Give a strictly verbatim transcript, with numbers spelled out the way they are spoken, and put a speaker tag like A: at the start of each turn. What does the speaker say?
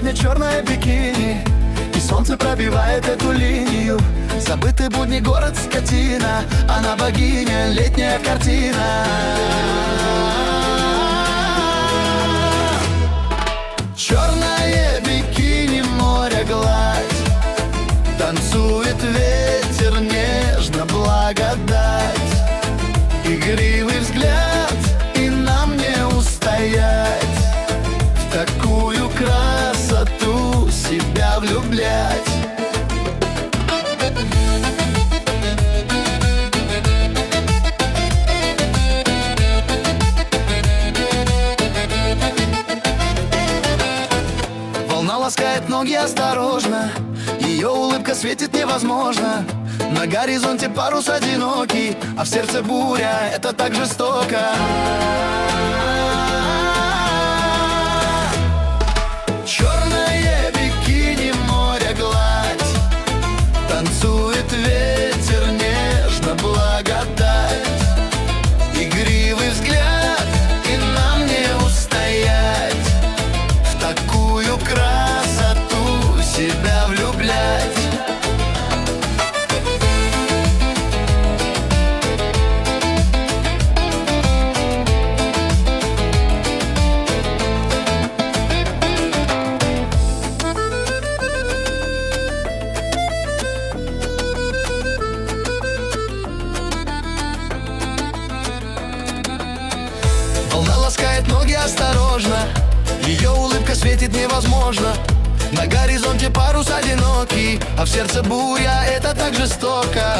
A: сегодня черное бикини, и солнце пробивает эту линию. Забытый будний город скотина, она богиня, летняя картина. Черное бикини, море гладь, танцует ветер, нежно благодать. Игривый взгляд, и нам не устоять, в такую красоту себя влюблять. Волна ласкает ноги осторожно, ее улыбка светит невозможно. На горизонте парус одинокий, а в сердце буря, это так жестоко. Черное бикини, море гладь, танцует ветер, нежно благодать. Игривый взгляд, и нам не устоять, в такую красоту себя влюблять. Волна ласкает ноги осторожно, ее улыбка светит невозможно. На горизонте парус одинокий, а в сердце буря, это так жестоко.